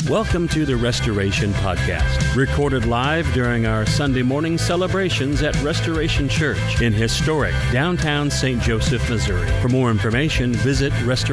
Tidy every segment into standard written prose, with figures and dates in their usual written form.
Welcome to the Restoration Podcast, recorded live during our Sunday morning celebrations at Restoration Church in historic downtown St. Joseph, Missouri. For more information, visit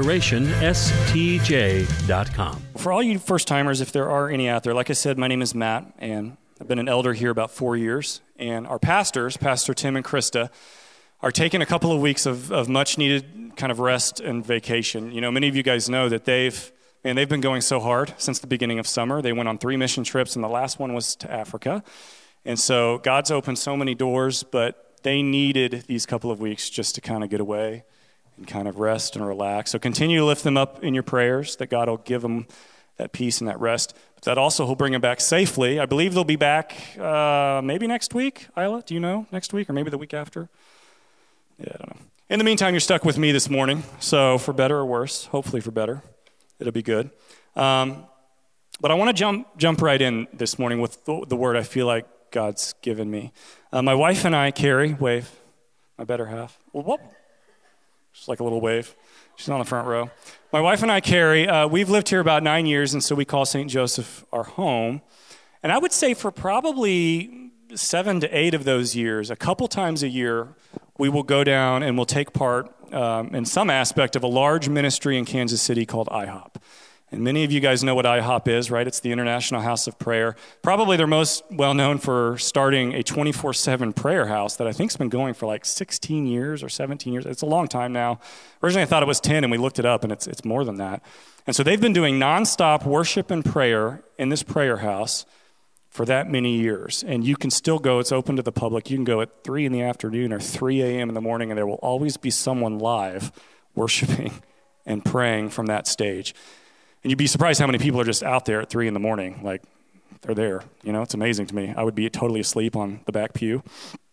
restorationstj.com. For all you first-timers, if there are any out there, like I said, my name is Matt, and I've been an elder here about 4 years. And our pastors, Pastor Tim and Krista, are taking a couple of weeks of much-needed kind of rest and vacation. You know, many of you guys know that they've been going so hard since the beginning of summer. They went on 3 mission trips, and the last one was to Africa. And so God's opened so many doors, but they needed these couple of weeks just to kind of get away and kind of rest and relax. So continue to lift them up in your prayers, that God will give them that peace and that rest. But that also He'll bring them back safely. I believe they'll be back maybe next week. Isla, do you know? Next week or maybe the week after? Yeah, I don't know. In the meantime, you're stuck with me this morning. So for better or worse, hopefully for better. It'll be good. But I want to jump right in this morning with the word I feel like God's given me. My wife and I, Carrie, wave, my better half. Well, whoop. Just like a little wave. She's on the front row. My wife and I, Carrie, we've lived here about 9 years, and so we call St. Joseph our home. And I would say for probably 7 to 8 of those years, a couple times a year, we will go down and we'll take part in some aspect of a large ministry in Kansas City called IHOP. And many of you guys know what IHOP is, right? It's the International House of Prayer. Probably they're most well known for starting a 24/7 prayer house that I think's been going for like 16 years or 17 years. It's a long time now. Originally I thought it was 10, and we looked it up, and it's more than that. And so they've been doing nonstop worship and prayer in this prayer house for that many years. And you can still go. It's open to the public. You can go at 3 in the afternoon or 3 a.m. in the morning, and there will always be someone live worshiping and praying from that stage. And you'd be surprised how many people are just out there at 3 in the morning. Like, they're there. You know, it's amazing to me. I would be totally asleep on the back pew.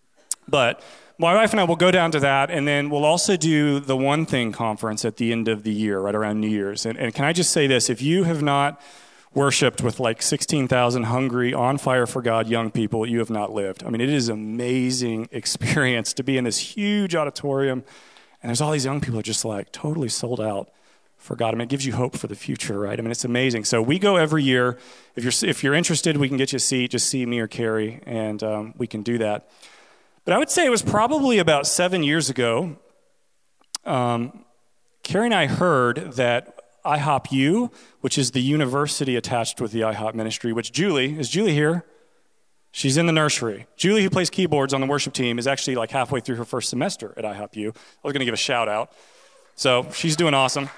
But my wife and I will go down to that, and then we'll also do the One Thing conference at the end of the year, right around New Year's. And can I just say this? If you have not worshipped with like 16,000 hungry, on fire for God young people, you have not lived. I mean, it is an amazing experience to be in this huge auditorium, and there's all these young people who are just like totally sold out for God. I mean, it gives you hope for the future, right? I mean, it's amazing. So we go every year. If you're interested, we can get you a seat. Just see me or Carrie, and we can do that. But I would say it was probably about 7 years ago, Carrie and I heard that IHOP U, which is the university attached with the IHOP ministry, which is Julie here? She's in the nursery. Julie, who plays keyboards on the worship team, is actually like halfway through her first semester at IHOP U. I was going to give a shout out. So she's doing awesome.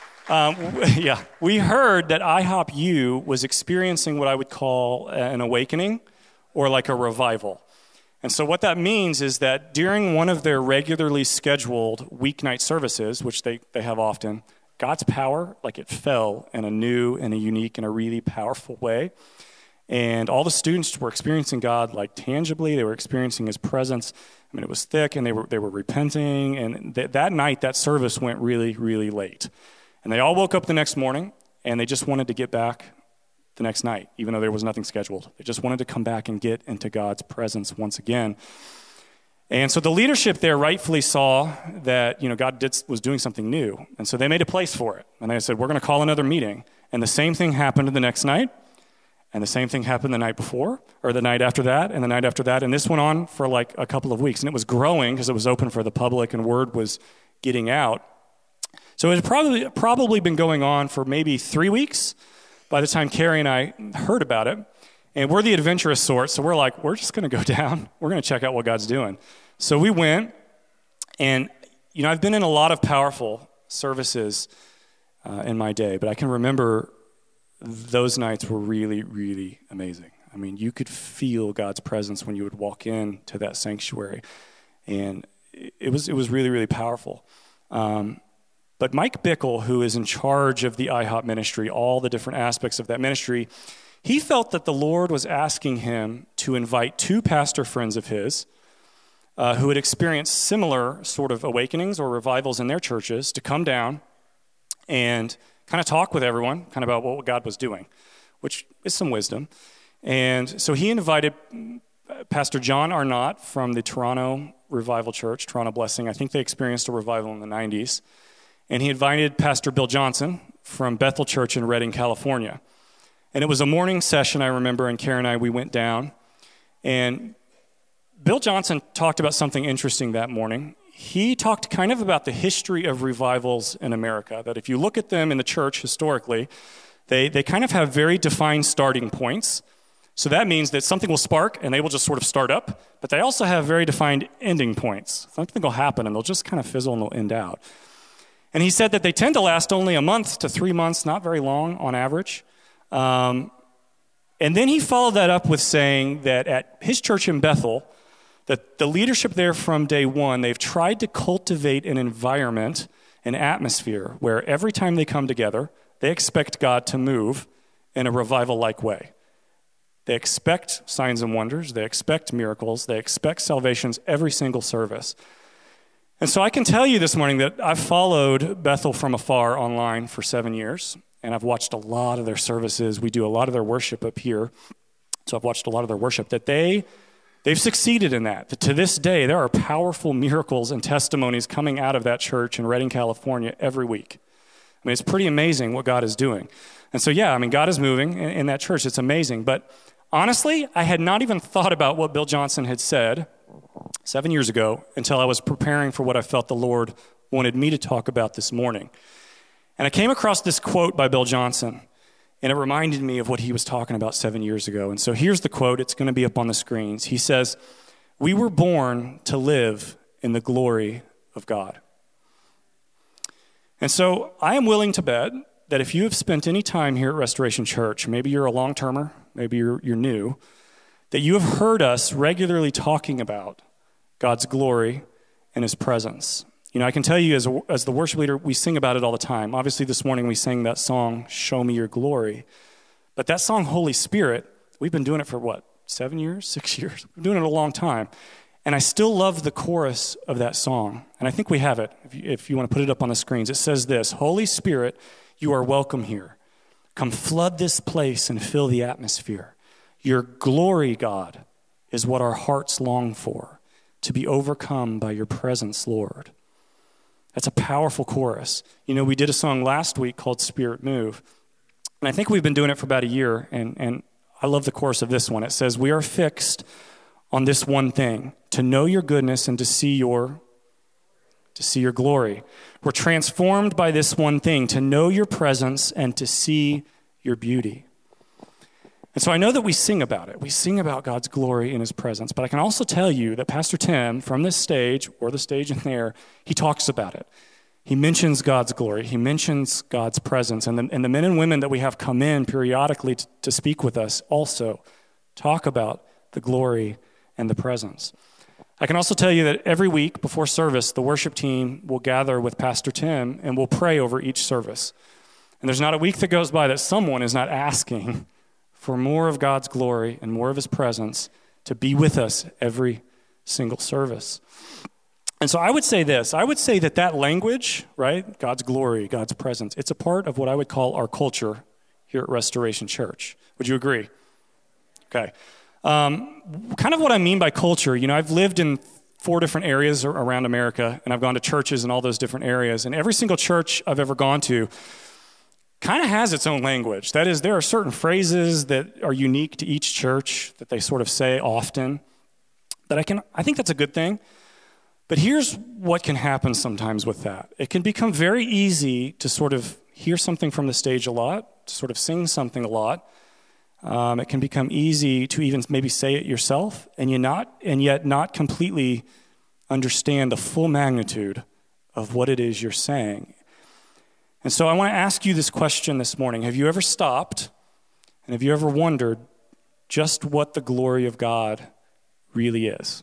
We heard that IHOP U was experiencing what I would call an awakening or like a revival. And so what that means is that during one of their regularly scheduled weeknight services, which they have often, God's power, like it fell in a new and a unique and a really powerful way. And all the students were experiencing God like tangibly. They were experiencing His presence. I mean, it was thick, and they were repenting. And that night, that service went really, really late. And they all woke up the next morning, and they just wanted to get back the next night, even though there was nothing scheduled. They just wanted to come back and get into God's presence once again. And so the leadership there rightfully saw that, you know, God was doing something new. And so they made a place for it. And they said, we're going to call another meeting. And the same thing happened the next night. And the same thing happened the night before, or the night after that, and the night after that. And this went on for like a couple of weeks. And it was growing because it was open for the public and word was getting out. So it had probably been going on for maybe 3 weeks by the time Carrie and I heard about it. And we're the adventurous sort, so we're like, we're just going to go down. We're going to check out what God's doing. So we went, and, you know, I've been in a lot of powerful services in my day, but I can remember those nights were really, really amazing. I mean, you could feel God's presence when you would walk into that sanctuary, and it was really, really powerful. But Mike Bickle, who is in charge of the IHOP ministry, all the different aspects of that ministry, he felt that the Lord was asking him to invite 2 pastor friends of his who had experienced similar sort of awakenings or revivals in their churches to come down and kind of talk with everyone kind of about what God was doing, which is some wisdom. And so he invited Pastor John Arnott from the Toronto Revival Church, Toronto Blessing. I think they experienced a revival in the 90s. And he invited Pastor Bill Johnson from Bethel Church in Redding, California. And it was a morning session, I remember, and Karen and I, we went down. And Bill Johnson talked about something interesting that morning. He talked kind of about the history of revivals in America, that if you look at them in the church historically, they kind of have very defined starting points. So that means that something will spark and they will just sort of start up, but they also have very defined ending points. Something will happen and they'll just kind of fizzle and they'll end out. And he said that they tend to last only a month to 3 months, not very long on average. And then he followed that up with saying that at his church in Bethel, that the leadership there from day one, they've tried to cultivate an environment, an atmosphere, where every time they come together, they expect God to move in a revival-like way. They expect signs and wonders, they expect miracles, they expect salvations every single service. And so I can tell you this morning that I've followed Bethel from afar online for 7 years, and I've watched a lot of their services. We do a lot of their worship up here, so I've watched a lot of their worship, that they've succeeded in that. That to this day, there are powerful miracles and testimonies coming out of that church in Redding, California every week. I mean, it's pretty amazing what God is doing. And so, yeah, I mean, God is moving in that church. It's amazing. But honestly, I had not even thought about what Bill Johnson had said 7 years ago until I was preparing for what I felt the Lord wanted me to talk about this morning. And I came across this quote by Bill Johnson, and it reminded me of what he was talking about 7 years ago. And so here's the quote. It's going to be up on the screens. He says, "We were born to live in the glory of God." And so I am willing to bet that if you have spent any time here at Restoration Church, maybe you're a long-termer, maybe you're new, that you have heard us regularly talking about God's glory and his presence. You know, I can tell you as the worship leader, we sing about it all the time. Obviously, this morning we sang that song, "Show Me Your Glory." But that song, Holy Spirit, we've been doing it for 7 years, 6 years? We've been doing it a long time. And I still love the chorus of that song. And I think we have it, if you want to put it up on the screens. It says this: "Holy Spirit, you are welcome here. Come flood this place and fill the atmosphere. Your glory, God, is what our hearts long for, to be overcome by your presence, Lord." That's a powerful chorus. You know, we did a song last week called "Spirit Move." And I think we've been doing it for about a year. And I love the chorus of this one. It says, "We are fixed on this one thing, to know your goodness and to see your glory. We're transformed by this one thing, to know your presence and to see your beauty." And so I know that we sing about it. We sing about God's glory and his presence. But I can also tell you that Pastor Tim, from this stage, or the stage in there, he talks about it. He mentions God's glory. He mentions God's presence. And the men and women that we have come in periodically to speak with us also talk about the glory and the presence. I can also tell you that every week before service, the worship team will gather with Pastor Tim and we'll pray over each service. And there's not a week that goes by that someone is not asking for more of God's glory and more of his presence to be with us every single service. And so I would say this. I would say that language, right, God's glory, God's presence, it's a part of what I would call our culture here at Restoration Church. Would you agree? Okay. Kind of what I mean by culture, you know, I've lived in 4 different areas around America, and I've gone to churches in all those different areas, and every single church I've ever gone to kind of has its own language. That is, there are certain phrases that are unique to each church that they sort of say often, that I think that's a good thing. But here's what can happen sometimes with that. It can become very easy to sort of hear something from the stage a lot, to sort of sing something a lot. It can become easy to even maybe say it yourself, and yet not completely understand the full magnitude of what it is you're saying. And so I want to ask you this question this morning. Have you ever stopped, and have you ever wondered just what the glory of God really is?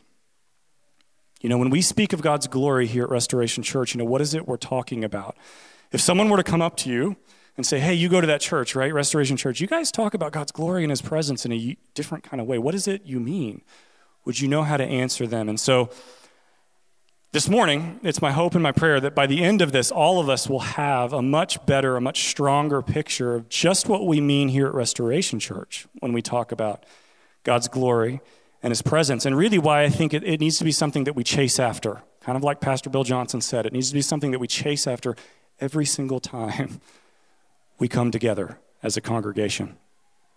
You know, when we speak of God's glory here at Restoration Church, you know, what is it we're talking about? If someone were to come up to you and say, "Hey, you go to that church, right? Restoration Church. You guys talk about God's glory and his presence in a different kind of way. What is it you mean?" Would you know how to answer them? And so this morning, it's my hope and my prayer that by the end of this, all of us will have a much better, a much stronger picture of just what we mean here at Restoration Church when we talk about God's glory and his presence. And really why I think it needs to be something that we chase after. Kind of like Pastor Bill Johnson said, it needs to be something that we chase after every single time we come together as a congregation.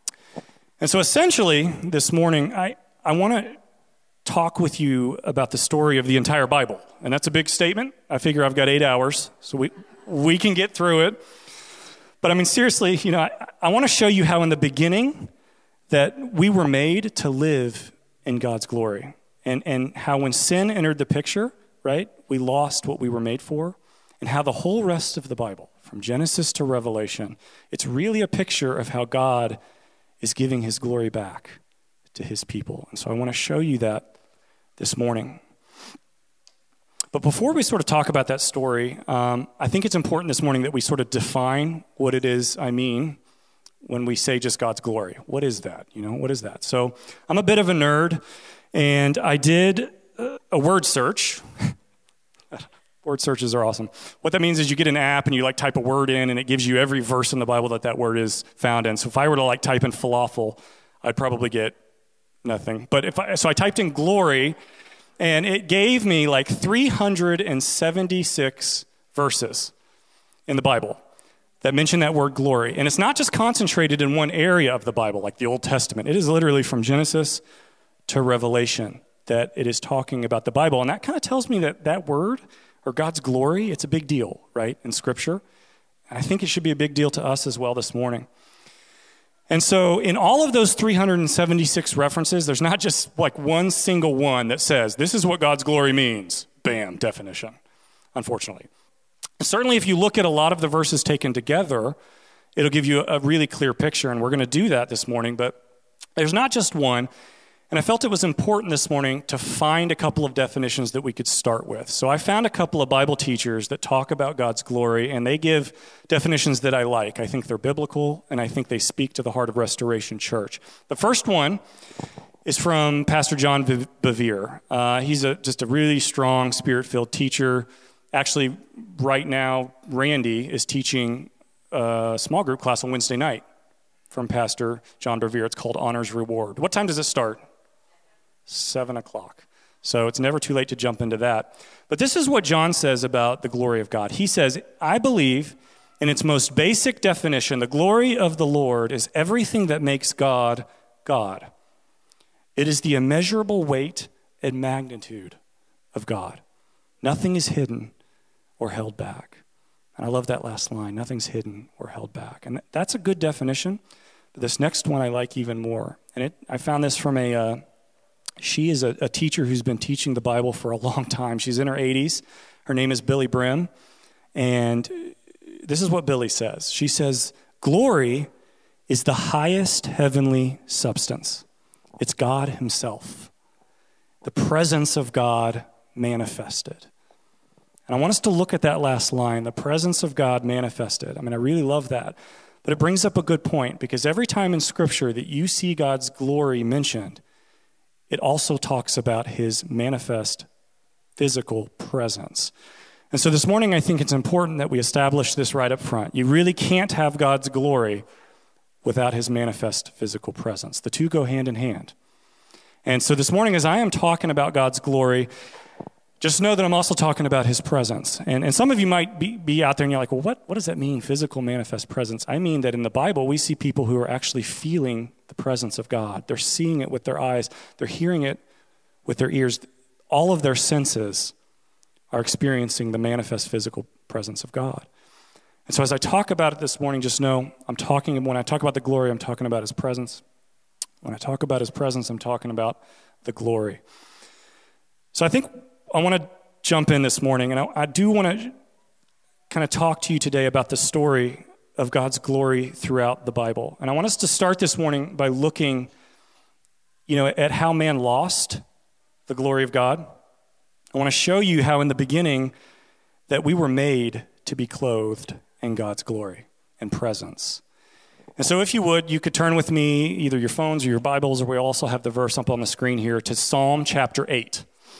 And so essentially, this morning, I want to talk with you about the story of the entire Bible. And that's a big statement. I figure I've got 8 hours, so we can get through it. But I mean, seriously, I want to show you how in the beginning that we were made to live in God's glory. And how when sin entered the picture, right, we lost what we were made for. And how the whole rest of the Bible, from Genesis to Revelation, it's really a picture of how God is giving his glory back to his people. And so I want to show you that this morning. But before we sort of talk about that story, I think it's important this morning that we sort of define what it is I mean when we say just God's glory. What is that? What is that? So I'm a bit of a nerd, and I did a word search. Word searches are awesome. What that means is you get an app and you type a word in and it gives you every verse in the Bible that word is found in. So if I were to type in falafel, I'd probably get nothing. But so I typed in glory and it gave me 376 verses in the Bible that mention that word glory. And it's not just concentrated in one area of the Bible, like the Old Testament. It is literally from Genesis to Revelation that it is talking about the Bible. And that kind of tells me that word, or God's glory, it's a big deal, right, in Scripture. I think it should be a big deal to us as well this morning. And so in all of those 376 references, there's not just one single one that says, this is what God's glory means. Bam, definition, unfortunately. Certainly if you look at a lot of the verses taken together, it'll give you a really clear picture, and we're going to do that this morning. But there's not just one. And I felt it was important this morning to find a couple of definitions that we could start with. So I found a couple of Bible teachers that talk about God's glory, and they give definitions that I like. I think they're biblical, and I think they speak to the heart of Restoration Church. The first one is from Pastor John Bevere. He's just a really strong, spirit-filled teacher. Actually, right now, Randy is teaching a small group class on Wednesday night from Pastor John Bevere. It's called Honor's Reward. What time does it start? 7 o'clock. So it's never too late to jump into that. But this is what John says about the glory of God. He says, I believe in its most basic definition, the glory of the Lord is everything that makes God, God. It is the immeasurable weight and magnitude of God. Nothing is hidden or held back. And I love that last line, nothing's hidden or held back. And that's a good definition. But this next one I like even more. And I found this from she is a teacher who's been teaching the Bible for a long time. She's in her 80s. Her name is Billy Brim. And this is what Billy says. She says, glory is the highest heavenly substance. It's God himself. The presence of God manifested. And I want us to look at that last line, the presence of God manifested. I mean, I really love that. But it brings up a good point, because every time in Scripture that you see God's glory mentioned, it also talks about his manifest physical presence. And so this morning, I think it's important that we establish this right up front. You really can't have God's glory without his manifest physical presence. The two go hand in hand. And so this morning, as I am talking about God's glory, just know that I'm also talking about his presence. And some of you might be out there and you're like, well, what does that mean, physical manifest presence? I mean that in the Bible, we see people who are actually feeling the presence of God. They're seeing it with their eyes. They're hearing it with their ears. All of their senses are experiencing the manifest physical presence of God. And so as I talk about it this morning, just know when I talk about the glory, I'm talking about his presence. When I talk about his presence, I'm talking about the glory. So I think I want to jump in this morning, and I do want to kind of talk to you today about the story of God's glory throughout the Bible. And I want us to start this morning by looking, at how man lost the glory of God. I want to show you how in the beginning that we were made to be clothed in God's glory and presence. And so if you would, you could turn with me, either your phones or your Bibles, or we also have the verse up on the screen here, to Psalm chapter 8.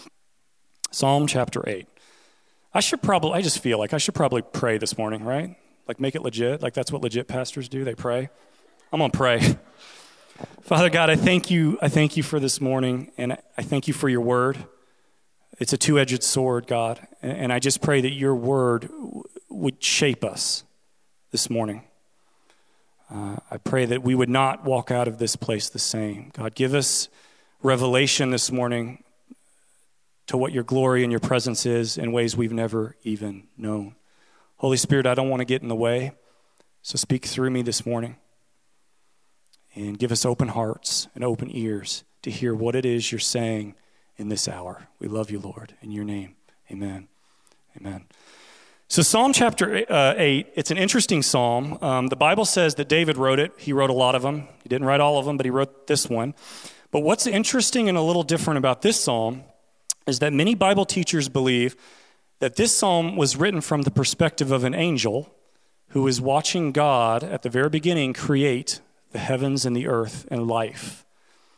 Psalm chapter 8. I just feel like I should probably pray this morning, right? Make it legit. That's what legit pastors do. They pray. I'm going to pray. Father God, I thank you for this morning, and I thank you for your word. It's a two-edged sword, God, and I just pray that your word would shape us this morning. I I pray that we would not walk out of this place the same. God, give us revelation this morning to what your glory and your presence is in ways we've never even known. Holy Spirit, I don't want to get in the way, so speak through me this morning and give us open hearts and open ears to hear what it is you're saying in this hour. We love you, Lord. In your name, amen. Amen. So Psalm chapter 8, it's an interesting psalm. The Bible says that David wrote it. He wrote a lot of them. He didn't write all of them, but he wrote this one. But what's interesting and a little different about this psalm is that many Bible teachers believe that this psalm was written from the perspective of an angel who was watching God at the very beginning create the heavens and the earth and life.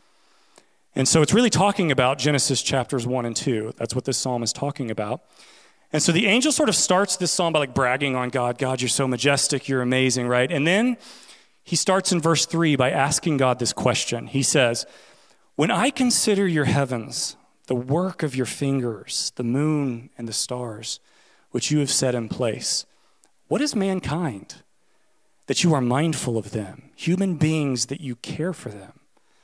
And so it's really talking about Genesis chapters 1 and 2. That's what this psalm is talking about. And so the angel sort of starts this psalm by bragging on God. God, you're so majestic, you're amazing, right? And then he starts in verse 3 by asking God this question. He says, when I consider your heavens, the work of your fingers, the moon and the stars, which you have set in place. What is mankind, that you are mindful of them, human beings that you care for them?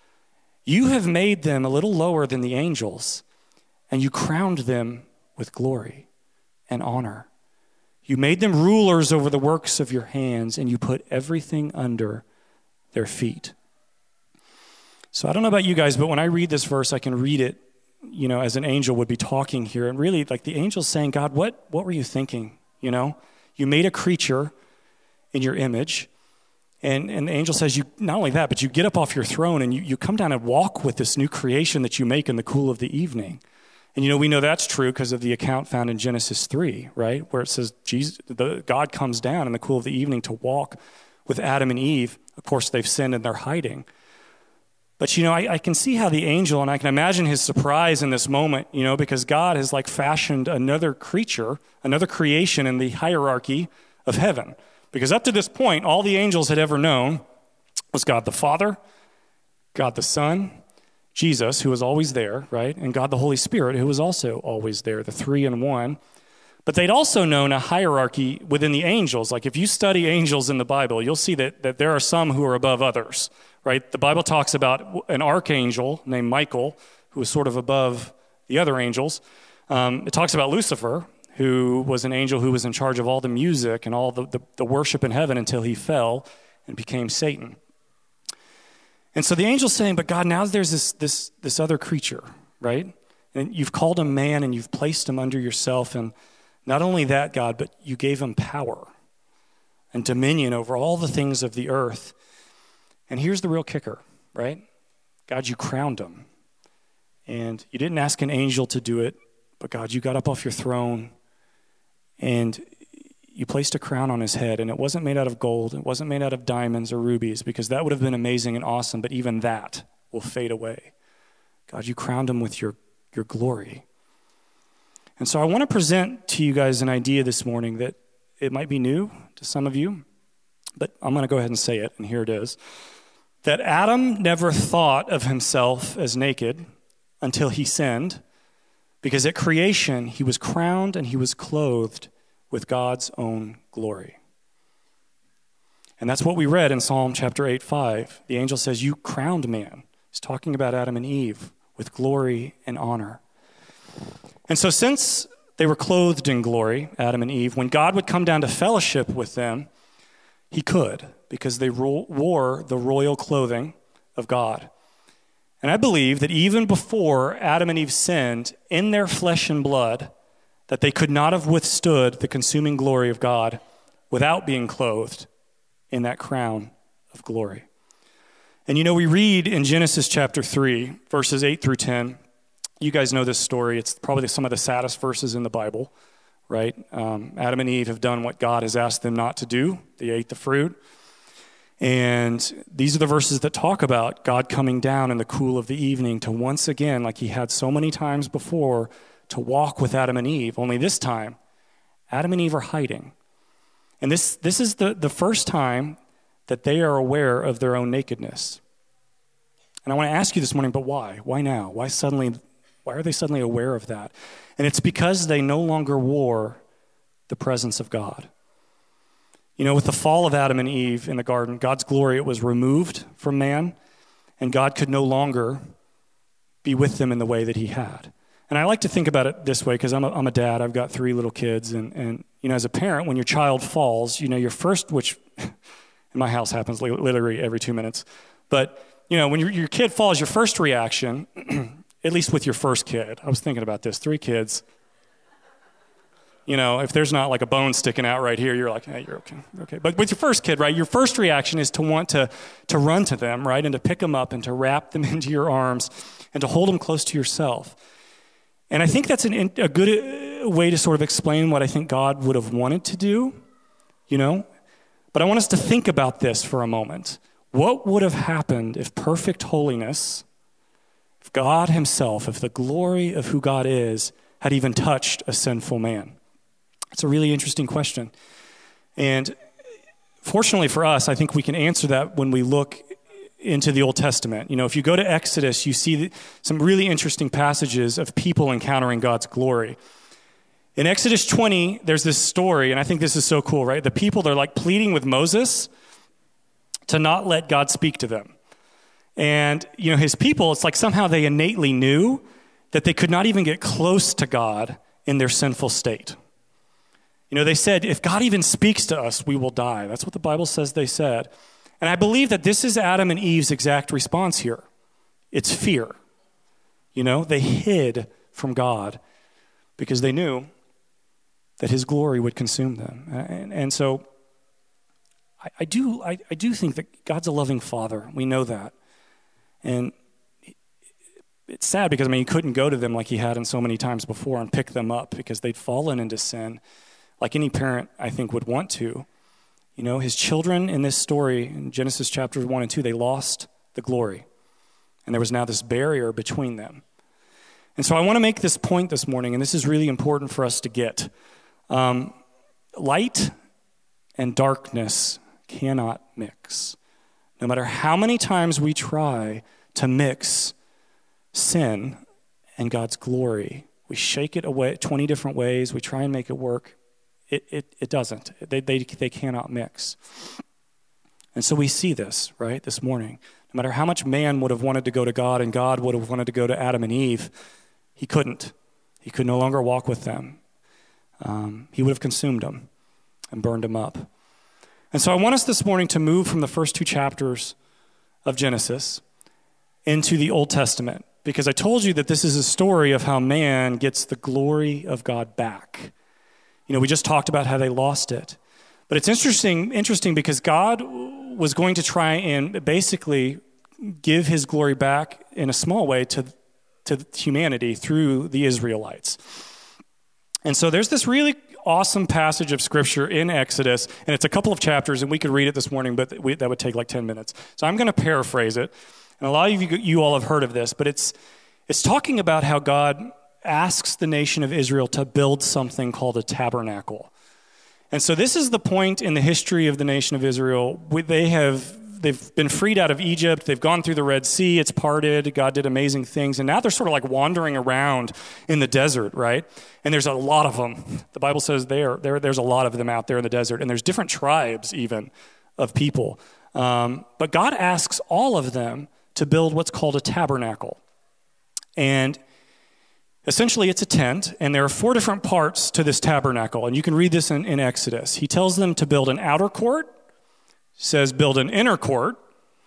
You have made them a little lower than the angels, and you crowned them with glory and honor. You made them rulers over the works of your hands, and you put everything under their feet. So I don't know about you guys, but when I read this verse, I can read it as an angel would be talking here. And really, the angel's saying, God, what were you thinking? You made a creature in your image. And the angel says, you not only that, but you get up off your throne and you come down and walk with this new creation that you make in the cool of the evening. And we know that's true because of the account found in Genesis 3, right? Where it says God comes down in the cool of the evening to walk with Adam and Eve. Of course, they've sinned and they're hiding. But, I can see how the angel, and I can imagine his surprise in this moment, because God has fashioned another creature, another creation in the hierarchy of heaven. Because up to this point, all the angels had ever known was God the Father, God the Son, Jesus, who was always there, right? And God the Holy Spirit, who was also always there, the three in one. But they'd also known a hierarchy within the angels. If you study angels in the Bible, you'll see that there are some who are above others, right? The Bible talks about an archangel named Michael, who was sort of above the other angels. It talks about Lucifer, who was an angel who was in charge of all the music and all the worship in heaven until he fell and became Satan. And so the angel's saying, but God, now there's this other creature, right? And you've called him man and you've placed him under yourself. And not only that, God, but you gave him power and dominion over all the things of the earth. And here's the real kicker, right? God, you crowned him. And you didn't ask an angel to do it, but God, you got up off your throne and you placed a crown on his head. And it wasn't made out of gold. It wasn't made out of diamonds or rubies, because that would have been amazing and awesome, but even that will fade away. God, you crowned him with your glory. And so I want to present to you guys an idea this morning that it might be new to some of you, but I'm going to go ahead and say it, and here it is. That Adam never thought of himself as naked until he sinned, because at creation he was crowned and he was clothed with God's own glory. And that's what we read in Psalm chapter 8:5. The angel says, you crowned man. He's talking about Adam and Eve with glory and honor. And so since they were clothed in glory, Adam and Eve, when God would come down to fellowship with them, he could, because they wore the royal clothing of God. And I believe that even before Adam and Eve sinned in their flesh and blood, that they could not have withstood the consuming glory of God without being clothed in that crown of glory. And we read in Genesis chapter 3, verses 8 through 10, you guys know this story. It's probably some of the saddest verses in the Bible, right? Adam and Eve have done what God has asked them not to do. They ate the fruit. And these are the verses that talk about God coming down in the cool of the evening to once again, like he had so many times before, to walk with Adam and Eve. Only this time, Adam and Eve are hiding. And this is the first time that they are aware of their own nakedness. And I want to ask you this morning, but why? Why now? Why are they suddenly aware of that? And it's because they no longer wore the presence of God. With the fall of Adam and Eve in the garden, God's glory, it was removed from man, and God could no longer be with them in the way that he had. And I like to think about it this way because I'm a dad. I've got 3 little kids. And as a parent, when your child falls, your first, which in my house happens literally every 2 minutes. But, when your kid falls, your first reaction, at least with your first kid, I was thinking about this, 3 kids, if there's not like a bone sticking out right here, you're like, hey, you're okay. Okay. But with your first kid, right, your first reaction is to want to run to them, right, and to pick them up and to wrap them into your arms and to hold them close to yourself. And I think that's a good way to sort of explain what I think God would have wanted to do, But I want us to think about this for a moment. What would have happened if perfect holiness, if God himself, if the glory of who God is, had even touched a sinful man? It's a really interesting question. And fortunately for us, I think we can answer that when we look into the Old Testament. If you go to Exodus, you see some really interesting passages of people encountering God's glory. In Exodus 20, there's this story, and I think this is so cool, right? The people, they're like pleading with Moses to not let God speak to them. And, his people, it's like somehow they innately knew that they could not even get close to God in their sinful state. They said, if God even speaks to us, we will die. That's what the Bible says they said. And I believe that this is Adam and Eve's exact response here. It's fear. They hid from God because they knew that his glory would consume them. And so I do think that God's a loving father. We know that. And it's sad because, he couldn't go to them like he had in so many times before and pick them up because they'd fallen into sin like any parent, I think, would want to. His children in this story, in Genesis chapters 1 and 2, they lost the glory. And there was now this barrier between them. And so I want to make this point this morning, and this is really important for us to get. Light and darkness cannot mix. No matter how many times we try to mix sin and God's glory, we shake it away 20 different ways, we try and make it work. It doesn't. They cannot mix. And so we see this, right, this morning. No matter how much man would have wanted to go to God and God would have wanted to go to Adam and Eve, he couldn't. He could no longer walk with them. He would have consumed them and burned them up. And so I want us this morning to move from the first 2 chapters of Genesis into the Old Testament, because I told you that this is a story of how man gets the glory of God back. We just talked about how they lost it. But it's interesting because God was going to try and basically give his glory back in a small way to humanity through the Israelites. And so there's this really awesome passage of Scripture in Exodus, and it's a couple of chapters, and we could read it this morning, but that would take like 10 minutes. So I'm going to paraphrase it. And a lot of you all have heard of this, but it's talking about how God asks the nation of Israel to build something called a tabernacle. And so this is the point in the history of the nation of Israel. They've been freed out of Egypt. They've gone through the Red Sea. It's parted. God did amazing things. And now they're sort of like wandering around in the desert, right? And there's a lot of them. The Bible says there's a lot of them out there in the desert. And there's different tribes even of people. But God asks all of them to build what's called a tabernacle. And essentially, it's a tent, and there are 4 different parts to this tabernacle, and you can read this in Exodus. He tells them to build an outer court, says build an inner court,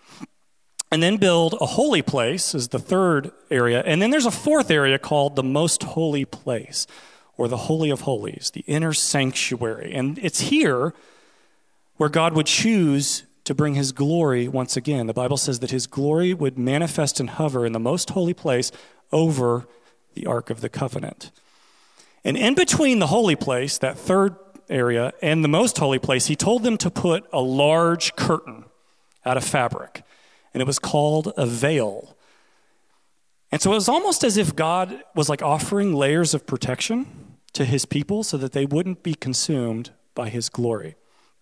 and then build a holy place is the 3rd area, and then there's a 4th area called the most holy place, or the Holy of Holies, the inner sanctuary. And it's here where God would choose to bring his glory once again. The Bible says that his glory would manifest and hover in the most holy place over the Ark of the Covenant. And in between the holy place, that 3rd area, and the most holy place, he told them to put a large curtain out of fabric. And it was called a veil. And so it was almost as if God was like offering layers of protection to his people so that they wouldn't be consumed by his glory.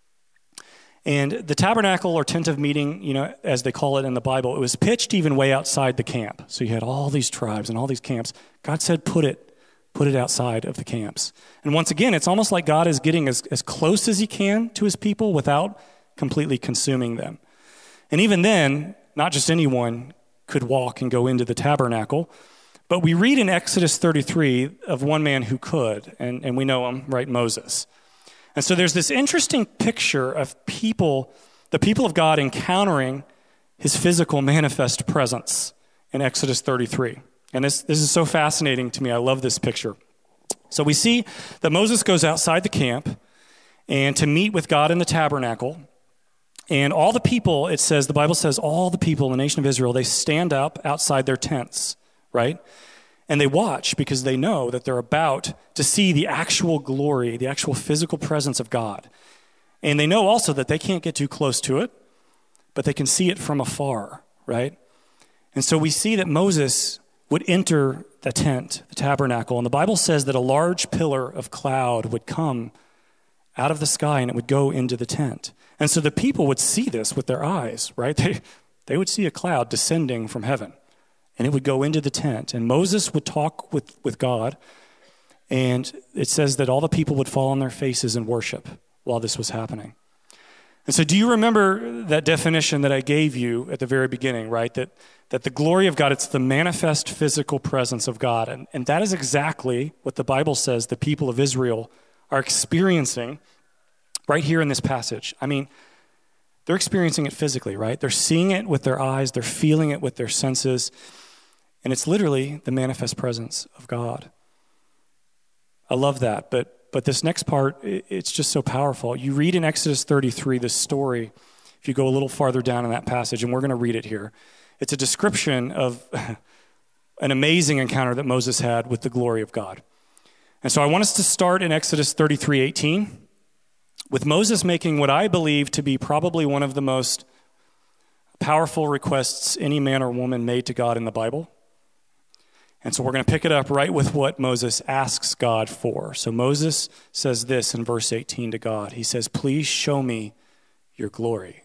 And the tabernacle or tent of meeting, as they call it in the Bible, it was pitched even way outside the camp. So you had all these tribes and all these camps. God said, put it put it outside of the camps. And once again, it's almost like God is getting as close as he can to his people without completely consuming them. And even then, not just anyone could walk and go into the tabernacle, but we read in Exodus 33 of one man who could, and we know him, right, Moses. And so there's this interesting picture of the people of God encountering his physical manifest presence in Exodus 33. And this is so fascinating to me. I love this picture. So we see that Moses goes outside the camp and to meet with God in the tabernacle. And all the people, the Bible says, all the people in the nation of Israel, they stand up outside their tents, right? And they watch because they know that they're about to see the actual glory, the actual physical presence of God. And they know also that they can't get too close to it, but they can see it from afar, right? And so we see that Moses would enter the tent, the tabernacle, and the Bible says that a large pillar of cloud would come out of the sky and it would go into the tent. And so the people would see this with their eyes, right? They would see a cloud descending from heaven, and it would go into the tent. And Moses would talk with God, and it says that all the people would fall on their faces and worship while this was happening. And so do you remember that definition that I gave you at the very beginning, right? That the glory of God, it's the manifest physical presence of God. And that is exactly what the Bible says the people of Israel are experiencing right here in this passage. I mean, they're experiencing it physically, right? They're seeing it with their eyes. They're feeling it with their senses. And it's literally the manifest presence of God. I love that. But this next part, it's just so powerful. You read in Exodus 33 this story, if you go a little farther down in that passage, and we're going to read it here. It's a description of an amazing encounter that Moses had with the glory of God. And so I want us to start in Exodus 33:18 with Moses making what I believe to be probably one of the most powerful requests any man or woman made to God in the Bible. And so we're going to pick it up right with what Moses asks God for. So Moses says this in verse 18 to God. He says, "Please show me your glory."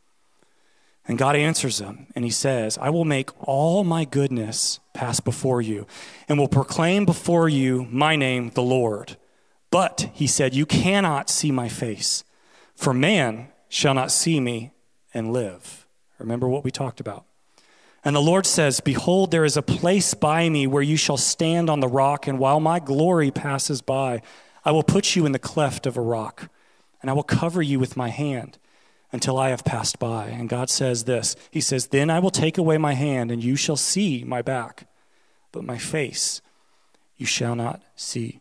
And God answers him, and he says, "I will make all my goodness pass before you, and will proclaim before you my name, the Lord. But," he said, "you cannot see my face, for man shall not see me and live." Remember what we talked about. And the Lord says, "Behold, there is a place by me where you shall stand on the rock, and while my glory passes by, I will put you in the cleft of a rock, and I will cover you with my hand until I have passed by." And God says this, he says, "Then I will take away my hand, and you shall see my back, but my face you shall not see."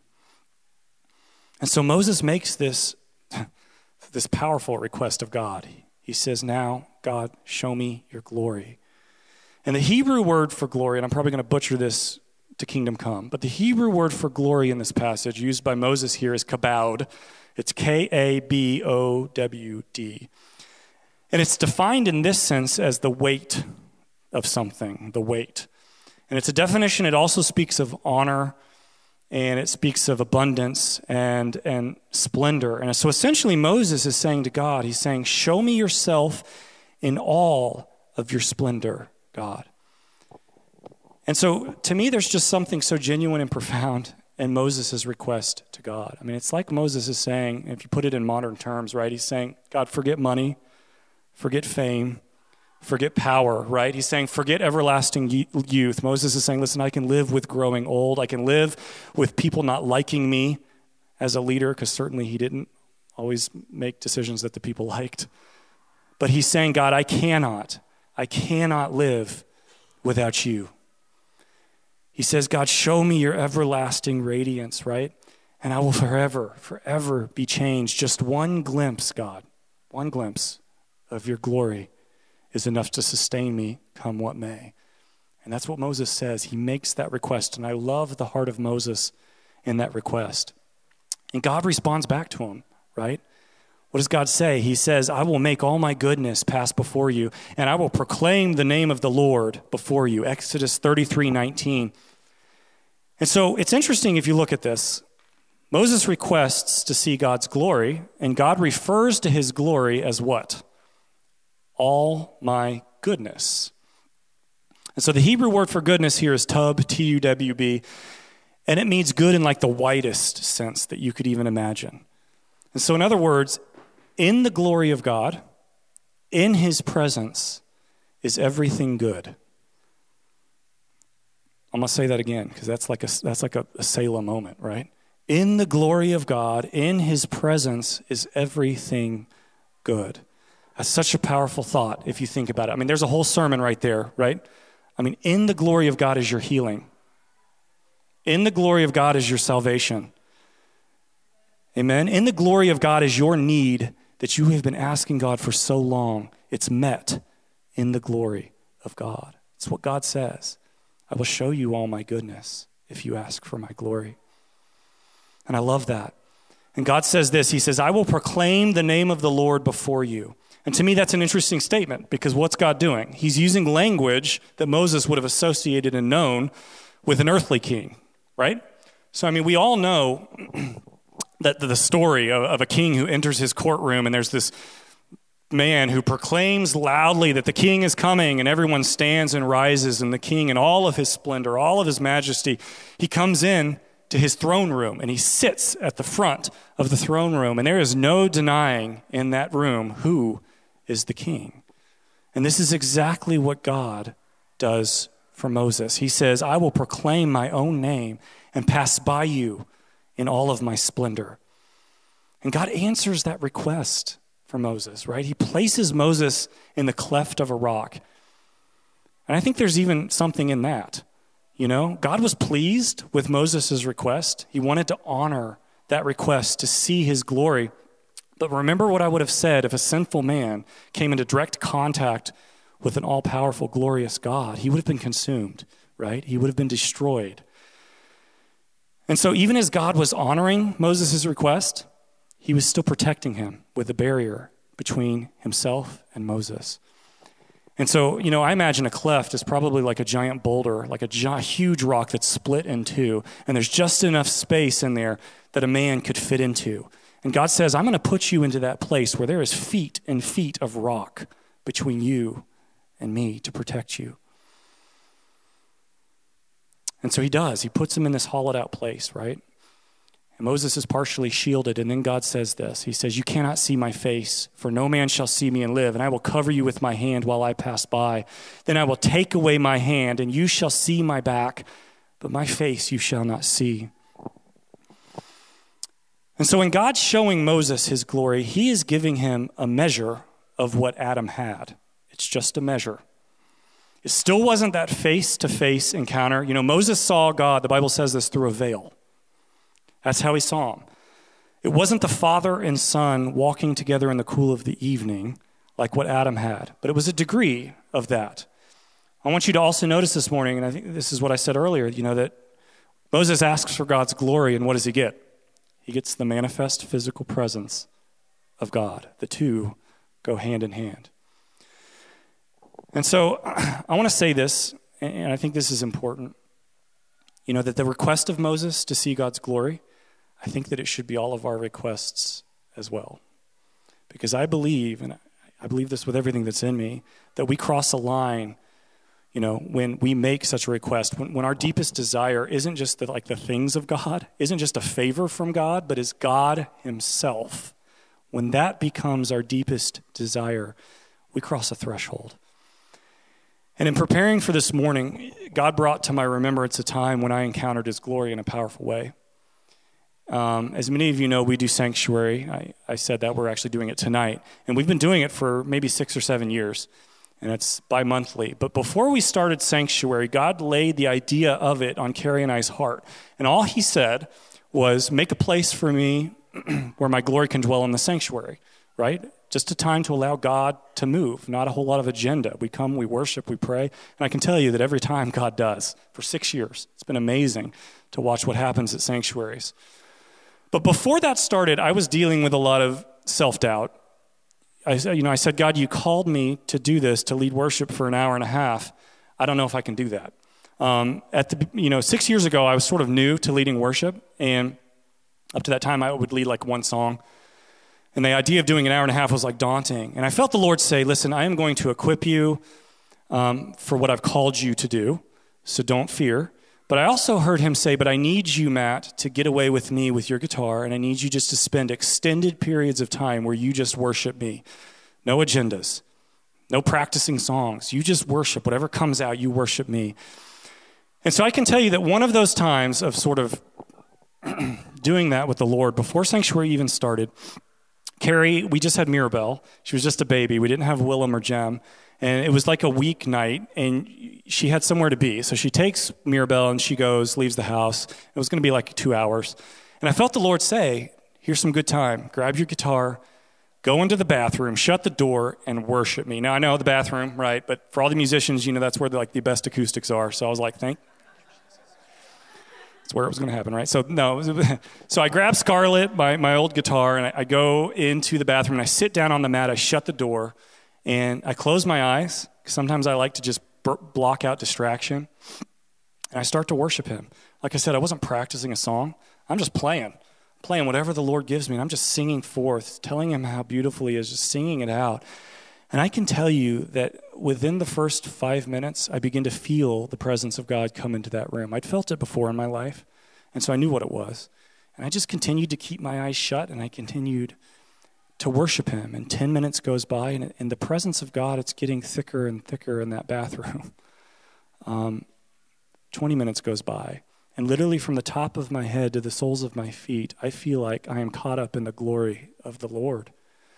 And so Moses makes this powerful request of God. He says, "Now, God, show me your glory." And the Hebrew word for glory, and I'm probably going to butcher this to kingdom come, but the Hebrew word for glory in this passage used by Moses here is kabod. It's K-A-B-O-W-D. And it's defined in this sense as the weight of something, the weight. And it's a definition, it also speaks of honor, and it speaks of abundance and splendor. And so essentially Moses is saying to God, he's saying, "Show me yourself in all of your splendor, God." And so to me, there's just something so genuine and profound in Moses' request to God. I mean, it's like Moses is saying, if you put it in modern terms, right? He's saying, God, forget money, forget fame, forget power, right? He's saying, forget everlasting youth. Moses is saying, listen, I can live with growing old. I can live with people not liking me as a leader, because certainly he didn't always make decisions that the people liked. But he's saying, God, I cannot live without you. He says, God, show me your everlasting radiance, right? And I will forever be changed. Just one glimpse, God, one glimpse of your glory is enough to sustain me come what may. And that's what Moses says. He makes that request, and I love the heart of Moses in that request. And God responds back to him, right? What does God say? He says, "I will make all my goodness pass before you, and I will proclaim the name of the Lord before you." Exodus 33:19. And so it's interesting if you look at this. Moses requests to see God's glory, and God refers to his glory as what? All my goodness. And so the Hebrew word for goodness here is tub, T-U-W-B. And it means good in like the widest sense that you could even imagine. And so in other words, in the glory of God, in his presence is everything good. I'm going to say that again because that's like a Selah moment, right? In the glory of God, in his presence is everything good. That's such a powerful thought if you think about it. I mean, there's a whole sermon right there, right? I mean, in the glory of God is your healing. In the glory of God is your salvation. Amen? In the glory of God is your need that you have been asking God for so long. It's met in the glory of God. It's what God says. I will show you all my goodness if you ask for my glory. And I love that. And God says this, he says, I will proclaim the name of the Lord before you. And to me, that's an interesting statement because what's God doing? He's using language that Moses would have associated and known with an earthly king, right? So, I mean, we all know that the story of a king who enters his courtroom and there's this man who proclaims loudly that the king is coming and everyone stands and rises and the king in all of his splendor, all of his majesty, he comes in to his throne room and he sits at the front of the throne room and there is no denying in that room who is the king. And this is exactly what God does for Moses. He says, I will proclaim my own name and pass by you in all of my splendor. And God answers that request for Moses, right? He places Moses in the cleft of a rock. And I think there's even something in that. You know, God was pleased with Moses' request. He wanted to honor that request to see his glory. But remember what I would have said if a sinful man came into direct contact with an all-powerful, glorious God. He would have been consumed, right? He would have been destroyed. And so even as God was honoring Moses' request, he was still protecting him with a barrier between himself and Moses. And so, you know, I imagine a cleft is probably like a giant boulder, like a huge rock that's split in two, and there's just enough space in there that a man could fit into. And God says, I'm going to put you into that place where there is feet and feet of rock between you and me to protect you. And so he does. He puts him in this hollowed out place, right? And Moses is partially shielded, and then God says this. He says, you cannot see my face, for no man shall see me and live, and I will cover you with my hand while I pass by. Then I will take away my hand, and you shall see my back, but my face you shall not see. And so when God's showing Moses his glory, he is giving him a measure of what Adam had. It's just a measure. It still wasn't that face-to-face encounter. You know, Moses saw God, the Bible says this, through a veil. That's how he saw him. It wasn't the father and son walking together in the cool of the evening like what Adam had, but it was a degree of that. I want you to also notice this morning, and I think this is what I said earlier, you know, that Moses asks for God's glory, and what does he get? He gets the manifest physical presence of God. The two go hand in hand. And so I want to say this, and I think this is important, you know, that the request of Moses to see God's glory, I think that it should be all of our requests as well. Because I believe, and I believe this with everything that's in me, that we cross a line, you know, when we make such a request, when our deepest desire isn't just the things of God, isn't just a favor from God, but is God himself. When that becomes our deepest desire, we cross a threshold. And in preparing for this morning, God brought to my remembrance a time when I encountered his glory in a powerful way. As many of you know, we do Sanctuary. I said that we're actually doing it tonight. And we've been doing it for maybe 6 or 7 years. And it's bi-monthly. But before we started Sanctuary, God laid the idea of it on Carrie and I's heart. And all he said was, make a place for me where my glory can dwell in the sanctuary, right? Just a time to allow God to move, not a whole lot of agenda. We come, we worship, we pray. And I can tell you that every time God does, for 6 years, it's been amazing to watch what happens at sanctuaries. But before that started, I was dealing with a lot of self-doubt. I said, God, you called me to do this, to lead worship for an hour and a half. I don't know if I can do that. 6 years ago, I was sort of new to leading worship, and up to that time, I would lead like one song. And the idea of doing an hour and a half was like daunting. And I felt the Lord say, listen, I am going to equip you for what I've called you to do, so don't fear. But I also heard him say, but I need you, Matt, to get away with me with your guitar, and I need you just to spend extended periods of time where you just worship me. No agendas, no practicing songs. You just worship. Whatever comes out, you worship me. And so I can tell you that one of those times of sort of doing that with the Lord, before Sanctuary even started, Carrie, we just had Mirabelle. She was just a baby. We didn't have Willem or Jem. And it was like a weeknight, and she had somewhere to be. So she takes Mirabelle, and she goes, leaves the house. It was going to be like 2 hours. And I felt the Lord say, here's some good time. Grab your guitar, go into the bathroom, shut the door, and worship me. Now, I know the bathroom, right? But for all the musicians, that's where the best acoustics are. So I was like, that's where it was going to happen, right? So I grab Scarlett, my old guitar, and I go into the bathroom, and I sit down on the mat. I shut the door. And I close my eyes. Sometimes I like to just block out distraction. And I start to worship him. Like I said, I wasn't practicing a song. I'm just playing whatever the Lord gives me. And I'm just singing forth, telling him how beautiful he is, just singing it out. And I can tell you that within the first 5 minutes, I begin to feel the presence of God come into that room. I'd felt it before in my life. And so I knew what it was. And I just continued to keep my eyes shut, and I continued to worship him. And 10 minutes goes by, and in the presence of God, it's getting thicker and thicker in that bathroom. 20 minutes goes by, and literally from the top of my head to the soles of my feet, I feel like I am caught up in the glory of the Lord.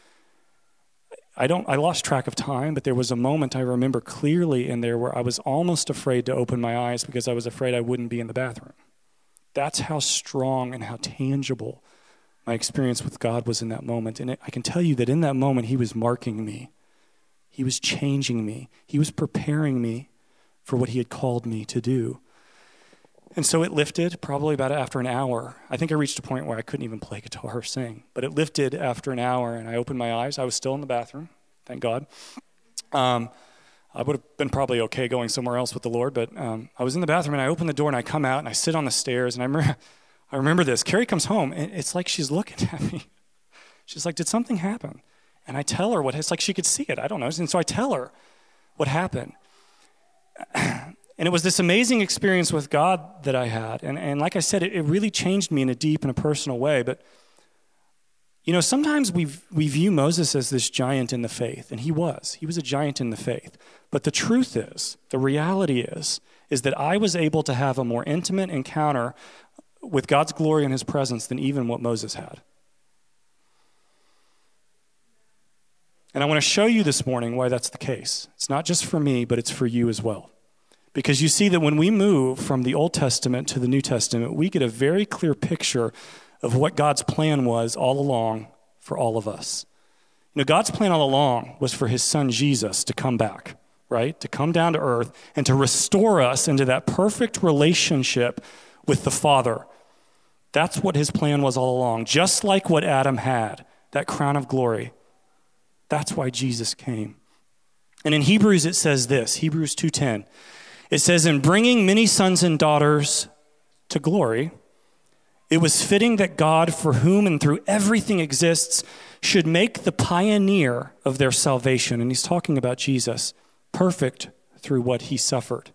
I lost track of time, but there was a moment I remember clearly in there where I was almost afraid to open my eyes because I was afraid I wouldn't be in the bathroom. That's how strong and how tangible my experience with God was in that moment. And I can tell you that in that moment, he was marking me. He was changing me. He was preparing me for what he had called me to do. And so it lifted probably about after an hour. I think I reached a point where I couldn't even play guitar or sing. But it lifted after an hour, and I opened my eyes. I was still in the bathroom, thank God. I would have been probably okay going somewhere else with the Lord, but I was in the bathroom, and I opened the door, and I come out, and I sit on the stairs, and I remember this. Carrie comes home, and it's like she's looking at me. She's like, did something happen? And I tell her it's like she could see it. I don't know. And so I tell her what happened. And it was this amazing experience with God that I had. And like I said, it really changed me in a deep and a personal way. But, sometimes we view Moses as this giant in the faith, and he was. He was a giant in the faith. But the truth is, the reality is that I was able to have a more intimate encounter with God's glory and his presence than even what Moses had. And I want to show you this morning why that's the case. It's not just for me, but it's for you as well. Because you see that when we move from the Old Testament to the New Testament, we get a very clear picture of what God's plan was all along for all of us. God's plan all along was for his son Jesus to come back, right? To come down to earth and to restore us into that perfect relationship with the Father. That's what his plan was all along. Just like what Adam had, that crown of glory. That's why Jesus came. And in Hebrews it says this, Hebrews 2:10. It says, in bringing many sons and daughters to glory, it was fitting that God, for whom and through everything exists, should make the pioneer of their salvation. And he's talking about Jesus, perfect through what he suffered.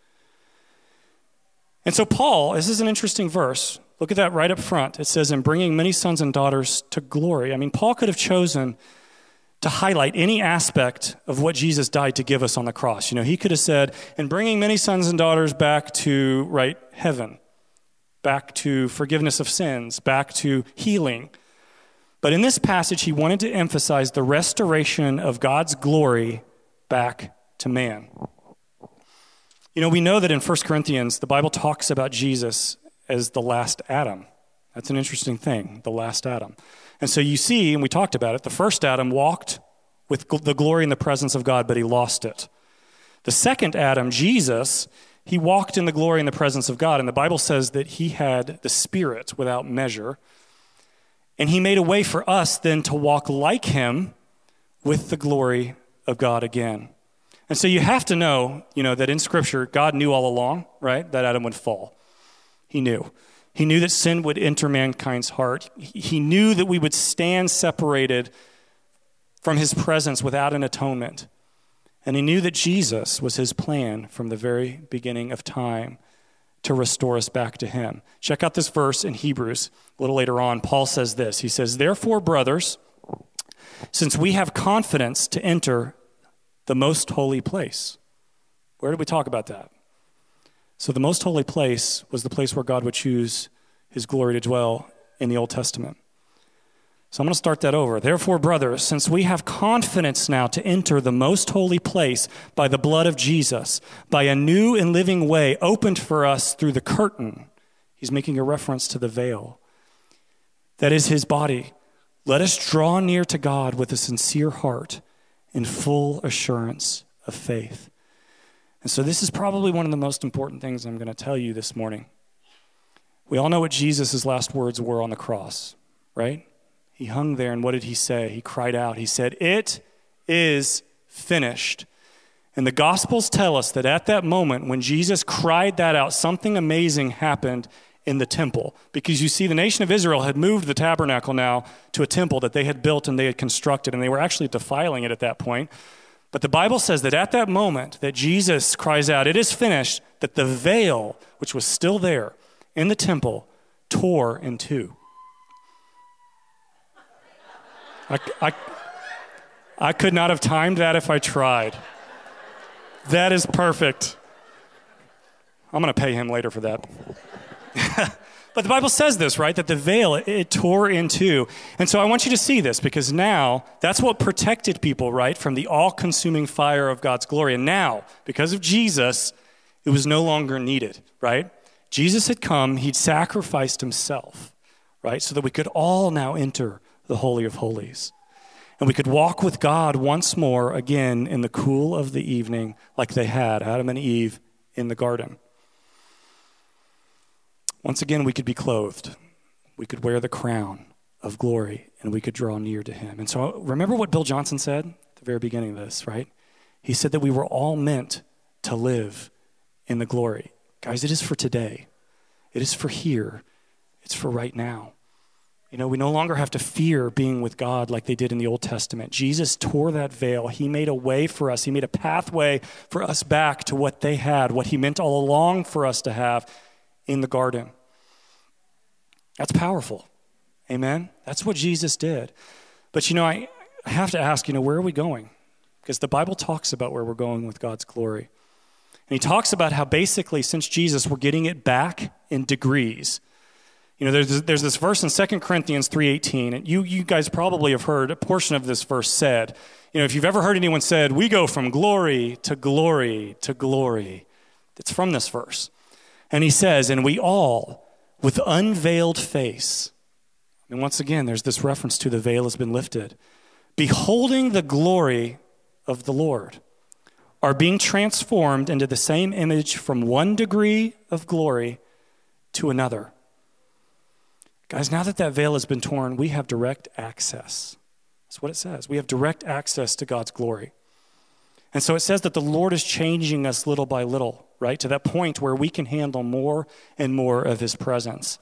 And so Paul, this is an interesting verse. Look at that right up front. It says, in bringing many sons and daughters to glory. I mean, Paul could have chosen to highlight any aspect of what Jesus died to give us on the cross. He could have said, in bringing many sons and daughters back to, heaven, back to forgiveness of sins, back to healing. But in this passage, he wanted to emphasize the restoration of God's glory back to man. We know that in 1 Corinthians, the Bible talks about Jesus as the last Adam. That's an interesting thing, the last Adam. And so you see, and we talked about it, the first Adam walked with the glory and the presence of God, but he lost it. The second Adam, Jesus, he walked in the glory and the presence of God. And the Bible says that he had the Spirit without measure. And he made a way for us then to walk like him with the glory of God again. And so you have to know, that in Scripture, God knew all along, right, that Adam would fall. He knew. He knew that sin would enter mankind's heart. He knew that we would stand separated from his presence without an atonement. And he knew that Jesus was his plan from the very beginning of time to restore us back to him. Check out this verse in Hebrews. A little later on, Paul says this. He says, "Therefore, brothers, since we have confidence to enter the most holy place." Where did we talk about that? So the most holy place was the place where God would choose his glory to dwell in the Old Testament. So I'm going to start that over. "Therefore, brothers, since we have confidence now to enter the most holy place by the blood of Jesus, by a new and living way opened for us through the curtain," he's making a reference to the veil, "that is his body, let us draw near to God with a sincere heart in full assurance of faith." And so this is probably one of the most important things I'm going to tell you this morning. We all know what Jesus' last words were on the cross, right? He hung there, and what did he say? He cried out. He said, "It is finished." And the Gospels tell us that at that moment, when Jesus cried that out, something amazing happened in the temple. Because you see, the nation of Israel had moved the tabernacle now to a temple that they had built and they had constructed, and they were actually defiling it at that point. But the Bible says that at that moment that Jesus cries out, "It is finished," that the veil, which was still there in the temple, tore in two. I could not have timed that if I tried. That is perfect. I'm going to pay him later for that. But the Bible says this, right? That the veil, it tore in two. And so I want you to see this, because now that's what protected people, right, from the all-consuming fire of God's glory. And now, because of Jesus, it was no longer needed, right? Jesus had come, he'd sacrificed himself, right, so that we could all now enter the Holy of Holies. And we could walk with God once more again in the cool of the evening like they had, Adam and Eve, in the garden. Once again, we could be clothed. We could wear the crown of glory, and we could draw near to him. And so remember what Bill Johnson said at the very beginning of this, right? He said that we were all meant to live in the glory. Guys, it is for today. It is for here. It's for right now. You know, we no longer have to fear being with God like they did in the Old Testament. Jesus tore that veil. He made a way for us. He made a pathway for us back to what they had, what he meant all along for us to have in the garden. That's powerful. Amen? That's what Jesus did. But, I have to ask, where are we going? Because the Bible talks about where we're going with God's glory. And he talks about how basically, since Jesus, we're getting it back in degrees. There's this verse in 2 Corinthians 3:18, and you guys probably have heard a portion of this verse said. If you've ever heard anyone said, "We go from glory to glory to glory," it's from this verse. And he says, "And we all, with unveiled face," and once again, there's this reference to the veil has been lifted, "beholding the glory of the Lord, are being transformed into the same image from one degree of glory to another." Guys, now that veil has been torn, we have direct access. That's what it says. We have direct access to God's glory. And so it says that the Lord is changing us little by little, right, to that point where we can handle more and more of his presence.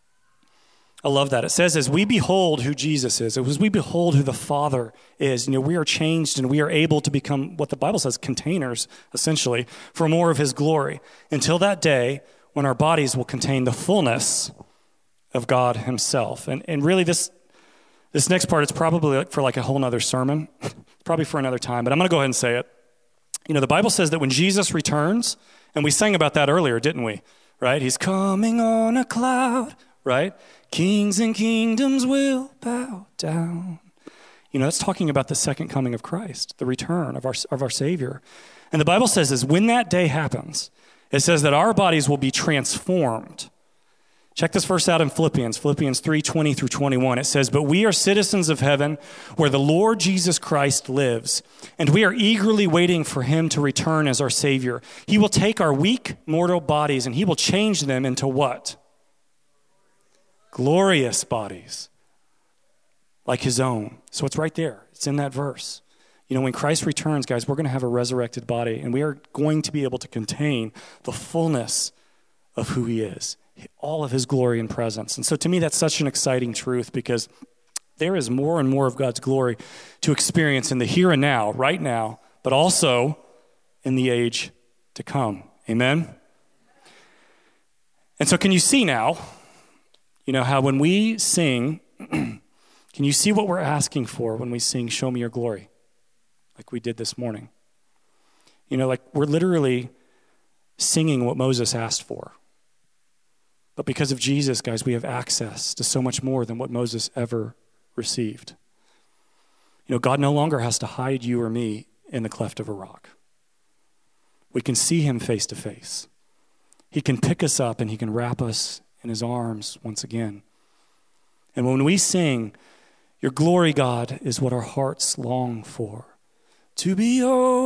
I love that. It says, as we behold who Jesus is, as we behold who the Father is, we are changed and we are able to become what the Bible says, containers, essentially, for more of his glory, until that day when our bodies will contain the fullness of God himself. And really this next part is probably for a whole nother sermon, probably for another time, but I'm going to go ahead and say it. The Bible says that when Jesus returns, and we sang about that earlier, didn't we? Right? He's coming on a cloud, right? Kings and kingdoms will bow down. That's talking about the second coming of Christ, the return of our Savior. And the Bible says is when that day happens, it says that our bodies will be transformed. Check this verse out in Philippians 3:20 through 21. It says, "But we are citizens of heaven, where the Lord Jesus Christ lives, and we are eagerly waiting for him to return as our Savior. He will take our weak mortal bodies, and he will change them into what? Glorious bodies, like his own." So it's right there. It's in that verse. When Christ returns, guys, we're going to have a resurrected body, and we are going to be able to contain the fullness of who he is, all of his glory and presence. And so to me, that's such an exciting truth, because there is more and more of God's glory to experience in the here and now, right now, but also in the age to come. Amen? And so can you see now, how when we sing, can you see what we're asking for when we sing, "Show me your glory," like we did this morning? Like we're literally singing what Moses asked for. But because of Jesus, guys, we have access to so much more than what Moses ever received. God no longer has to hide you or me in the cleft of a rock. We can see him face to face. He can pick us up and he can wrap us in his arms once again. And when we sing, "Your glory, God," is what our hearts long for. To be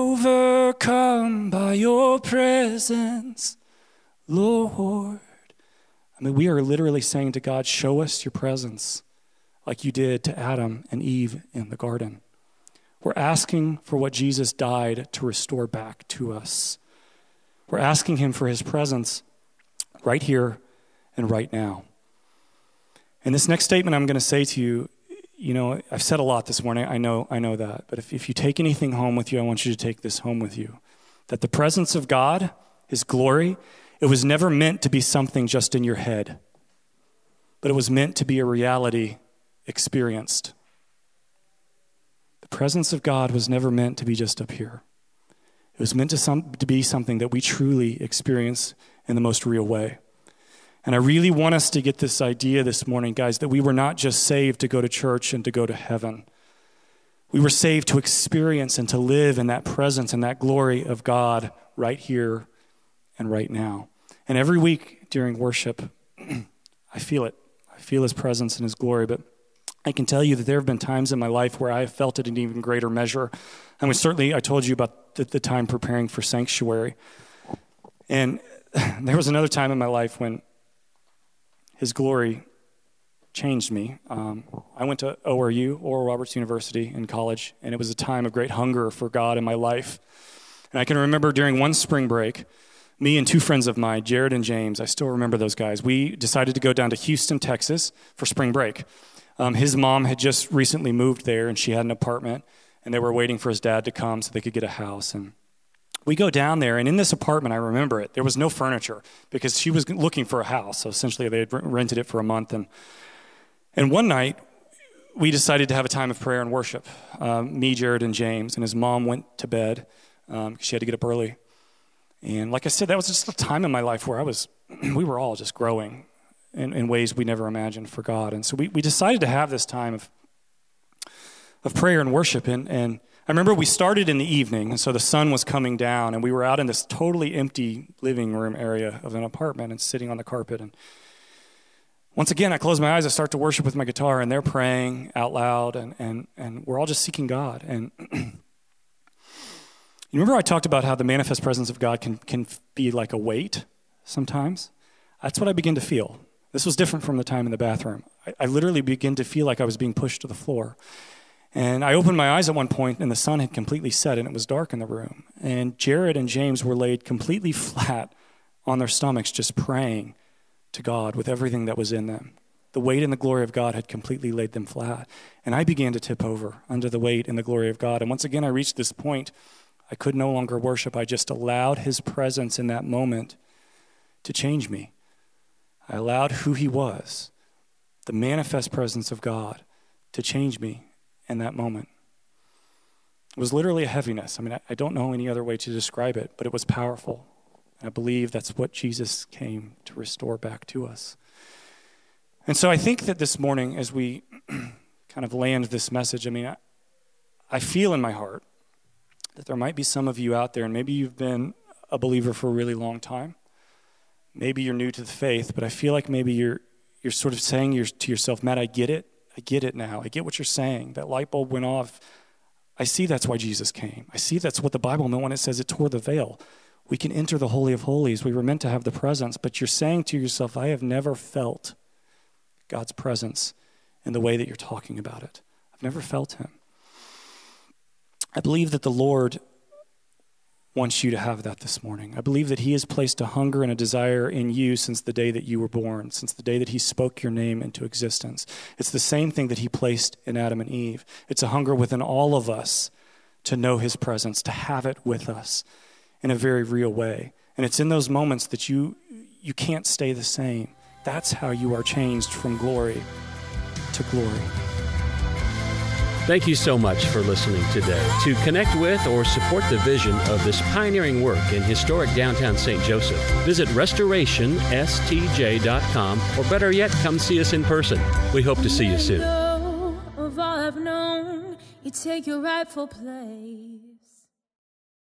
overcome by your presence, Lord. We are literally saying to God, "Show us your presence," like you did to Adam and Eve in the garden. We're asking for what Jesus died to restore back to us. We're asking him for his presence right here and right now. And this next statement I'm going to say to you, I've said a lot this morning. I know that. But if you take anything home with you, I want you to take this home with you. That the presence of God, his glory, it was never meant to be something just in your head, but it was meant to be a reality experienced. The presence of God was never meant to be just up here. It was meant to be something that we truly experience in the most real way. And I really want us to get this idea this morning, guys, that we were not just saved to go to church and to go to heaven. We were saved to experience and to live in that presence and that glory of God right here and right now. And every week during worship, I feel it. I feel his presence and his glory. But I can tell you that there have been times in my life where I have felt it in even greater measure. I certainly, I told you about the time preparing for Sanctuary. And there was another time in my life when his glory changed me. I went to ORU, Oral Roberts University, in college, and it was a time of great hunger for God in my life. And I can remember during one spring break, me and two friends of mine, Jared and James, I still remember those guys, we decided to go down to Houston, Texas for spring break. His mom had just recently moved there, and she had an apartment, and they were waiting for his dad to come so they could get a house. And we go down there, and in this apartment, I remember it, there was no furniture because she was looking for a house. So essentially, they had rented it for a month. And one night, we decided to have a time of prayer and worship. Me, Jared, and James, and his mom went to bed because she had to get up early. And like I said, that was just a time in my life where we were all just growing in ways we never imagined for God. And so we decided to have this time of prayer and worship. And I remember we started in the evening, and so the sun was coming down, and we were out in this totally empty living room area of an apartment and sitting on the carpet. And once again, I close my eyes, I start to worship with my guitar, and they're praying out loud, and we're all just seeking God. And you remember I talked about how the manifest presence of God can be like a weight sometimes? That's what I begin to feel. This was different from the time in the bathroom. I literally begin to feel like I was being pushed to the floor. And I opened my eyes at one point, and the sun had completely set, and it was dark in the room. And Jared and James were laid completely flat on their stomachs, just praying to God with everything that was in them. The weight and the glory of God had completely laid them flat. And I began to tip over under the weight and the glory of God. And once again, I reached this point. I could no longer worship. I just allowed his presence in that moment to change me. I allowed who he was, the manifest presence of God, to change me in that moment. It was literally a heaviness. I don't know any other way to describe it, but it was powerful. And I believe that's what Jesus came to restore back to us. And so I think that this morning, as we kind of land this message, I feel in my heart that there might be some of you out there, and maybe you've been a believer for a really long time. Maybe you're new to the faith, but I feel like maybe you're sort of saying to yourself, Matt, I get it. I get it now. I get what you're saying. That light bulb went off. I see that's why Jesus came. I see that's what the Bible meant when it says it tore the veil. We can enter the Holy of Holies. We were meant to have the presence, but you're saying to yourself, I have never felt God's presence in the way that you're talking about it. I've never felt him. I believe that the Lord wants you to have that this morning. I believe that he has placed a hunger and a desire in you since the day that you were born, since the day that he spoke your name into existence. It's the same thing that he placed in Adam and Eve. It's a hunger within all of us to know his presence, to have it with us in a very real way. And it's in those moments that you you can't stay the same. That's how you are changed from glory to glory. Thank you so much for listening today. To connect with or support the vision of this pioneering work in historic downtown St. Joseph, visit restorationstj.com, or better yet, come see us in person. We hope to see you soon. Of all I've known, you take your rightful place.